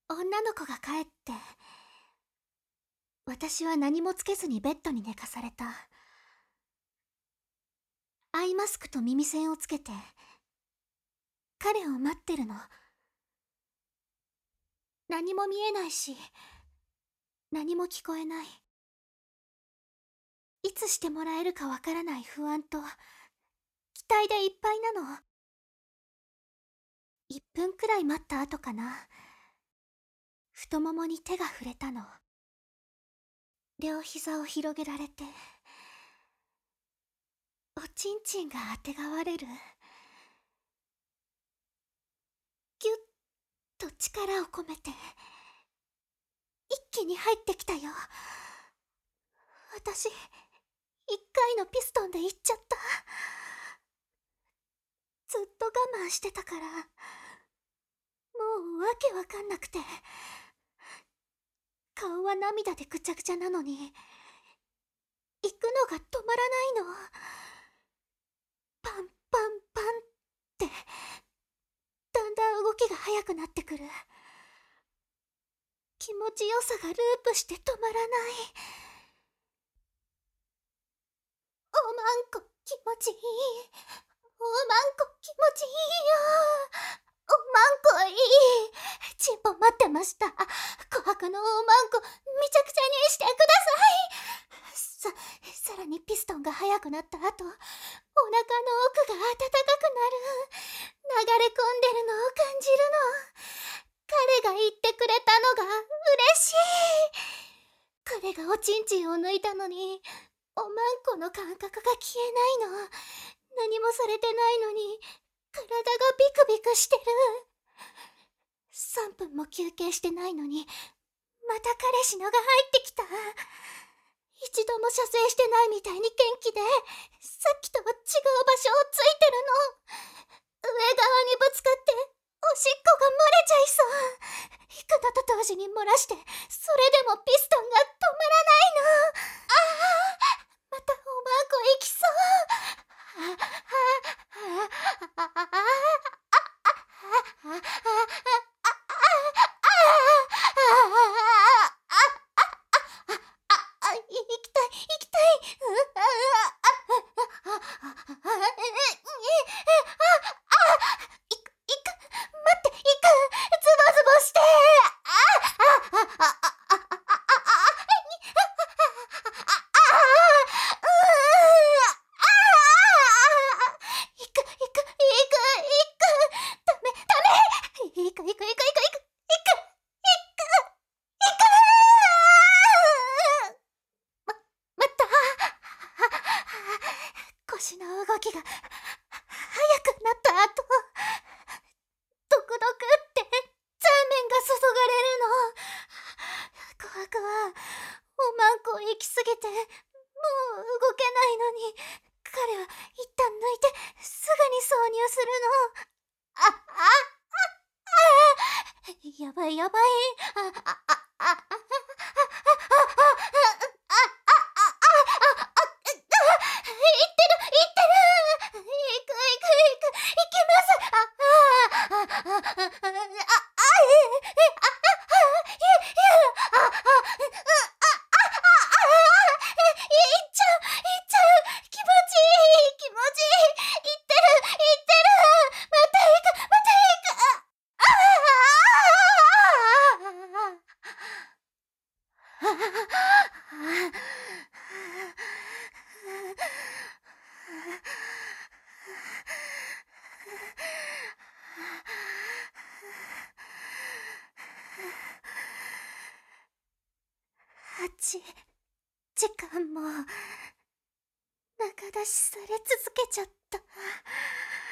女の子が帰って、私は何もつけずにベッドに寝かされた。アイマスクと耳栓をつけて、彼を待ってるの。何も見えないし、何も聞こえない。いつしてもらえるかわからない不安と、期待でいっぱいなの。1分くらい待った後かな。太ももに手が触れたの。両膝を広げられて、おちんちんがあてがわれる。ぎゅっと力を込めて、一気に入ってきたよ。私、1回のピストンで行っちゃった。ずっと我慢してたから、もうわけわかんなくて。顔は涙でぐちゃぐちゃなのに、行くのが止まらないの。パンパンパンって、だんだん動きが速くなってくる。気持ちよさがループして止まらない。おまんこ気持ちいい。おまんこ気持ちいいよ。おまんこいい。チンポ待ってました。琥珀のおまんこめちゃくちゃにしてください。さらにピストンが速くなった後、お腹の奥が温かくなる。流れ込んでるのを感じるの。彼が言ってくれたのが嬉しい。彼がおちんちんを抜いたのに、おまんこの感覚が消えないの。何もされてないのに、体がビクビクしてる。3分も休憩してないのに、また彼氏のが入ってきた。一度も射精してないみたいに元気で、さっきとは違う場所をついてるの。上側にぶつかって、おしっこが漏れちゃいそう。引くのと同時に漏らして、それでもピストンが止まらないの。またおまんこ行きそう。行きたい、行きたい。待って、行く。ズボズボして。行く、行く、行く、行く。ダメ、ダメ。行く、行く、行く、行く、行く、行く、行く。また。腰の動きが速くなった後、ドクドクってザーメンが注がれるの。琥珀はおまんこ行き過ぎてもう動けないのに、彼は一旦抜いてすぐに挿入するの。やばいやばい。行く行く行く、行きます。行っちゃう、行っちゃう。気持ちいい、気持ちいい。行ってる、行ってる。また行く、また行く。時間も中出しされ続けちゃった。